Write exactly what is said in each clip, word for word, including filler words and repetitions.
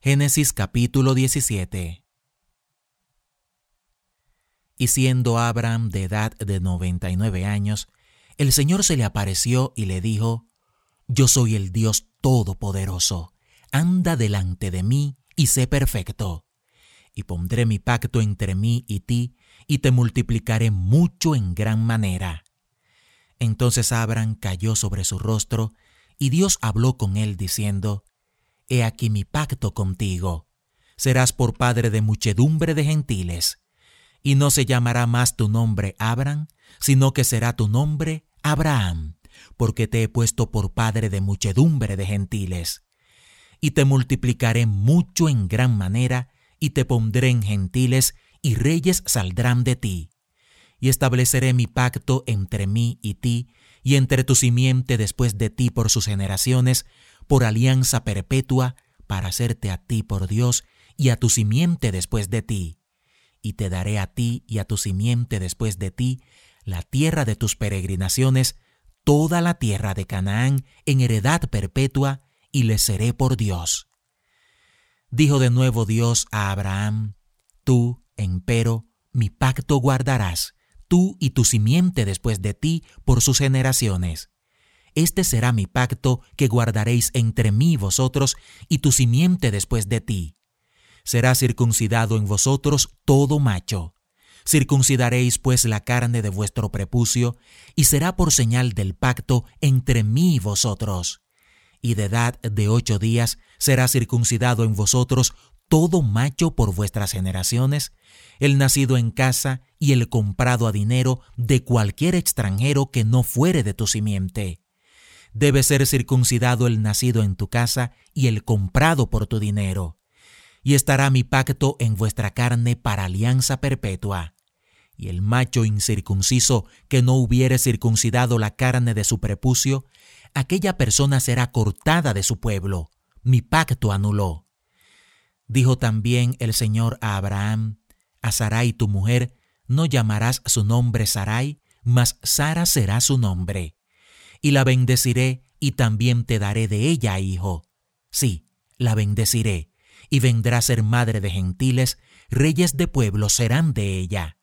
Génesis capítulo diecisiete. Y siendo Abraham de edad de noventa y nueve años, el Señor se le apareció y le dijo: Yo soy el Dios Todopoderoso, anda delante de mí y sé perfecto. Y pondré mi pacto entre mí y ti, y te multiplicaré mucho en gran manera. Entonces Abraham cayó sobre su rostro, y Dios habló con él diciendo: He aquí mi pacto contigo. Serás por padre de muchedumbre de gentiles. Y no se llamará más tu nombre Abraham, sino que será tu nombre Abraham, porque te he puesto por padre de muchedumbre de gentiles. Y te multiplicaré mucho en gran manera, y te pondré en gentiles, y reyes saldrán de ti. Y estableceré mi pacto entre mí y ti, y entre tu simiente después de ti por sus generaciones, por alianza perpetua, para hacerte a ti por Dios, y a tu simiente después de ti. Y te daré a ti y a tu simiente después de ti la tierra de tus peregrinaciones, toda la tierra de Canaán, en heredad perpetua, y les seré por Dios. Dijo de nuevo Dios a Abraham: Tú, empero, mi pacto guardarás, tú y tu simiente después de ti por sus generaciones. Este será mi pacto que guardaréis entre mí y vosotros y tu simiente después de ti. Será circuncidado en vosotros todo macho. Circuncidaréis pues la carne de vuestro prepucio, y será por señal del pacto entre mí y vosotros. Y de edad de ocho días será circuncidado en vosotros todo macho por vuestras generaciones, el nacido en casa y el comprado a dinero de cualquier extranjero que no fuere de tu simiente. Debe ser circuncidado el nacido en tu casa y el comprado por tu dinero. Y estará mi pacto en vuestra carne para alianza perpetua. Y el macho incircunciso que no hubiere circuncidado la carne de su prepucio, aquella persona será cortada de su pueblo. Mi pacto anuló. Dijo también el Señor a Abraham: A Sarai tu mujer no llamarás su nombre Sarai, mas Sara será su nombre. Y la bendeciré, y también te daré de ella hijo. Sí, la bendeciré, y vendrá a ser madre de gentiles, reyes de pueblos serán de ella.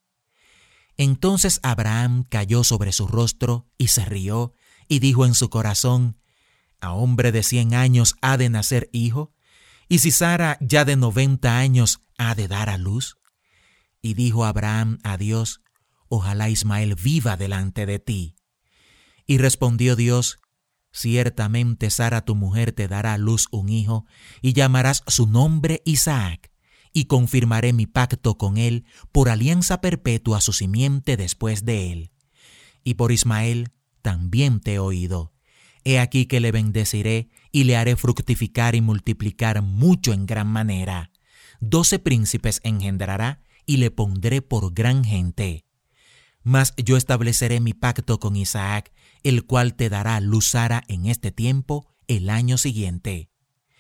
Entonces Abraham cayó sobre su rostro y se rió, y dijo en su corazón: ¿A hombre de cien años ha de nacer hijo? ¿Y si Sara ya de noventa años ha de dar a luz? Y dijo Abraham a Dios: Ojalá Ismael viva delante de ti. Y respondió Dios: Ciertamente Sara tu mujer te dará a luz un hijo, y llamarás su nombre Isaac, y confirmaré mi pacto con él por alianza perpetua a su simiente después de él. Y por Ismael también te he oído. He aquí que le bendeciré, y le haré fructificar y multiplicar mucho en gran manera. Doce príncipes engendrará, y le pondré por gran gente. Mas yo estableceré mi pacto con Isaac, el cual te dará a luz Sara en este tiempo, el año siguiente.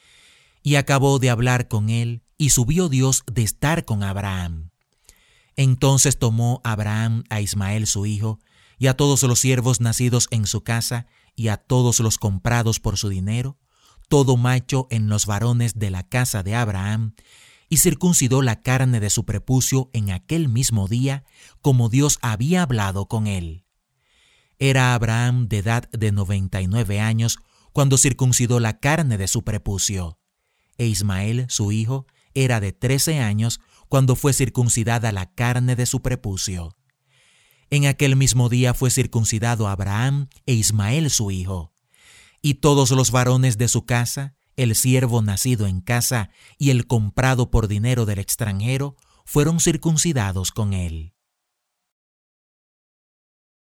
Y acabó de hablar con él, y subió Dios de estar con Abraham. Entonces tomó Abraham a Ismael su hijo, y a todos los siervos nacidos en su casa, y a todos los comprados por su dinero, todo macho en los varones de la casa de Abraham, y circuncidó la carne de su prepucio en aquel mismo día, como Dios había hablado con él. Era Abraham de edad de noventa y nueve años cuando circuncidó la carne de su prepucio, e Ismael, su hijo, era de trece años cuando fue circuncidada la carne de su prepucio. En aquel mismo día fue circuncidado Abraham e Ismael su hijo, y todos los varones de su casa, el siervo nacido en casa y el comprado por dinero del extranjero, fueron circuncidados con él.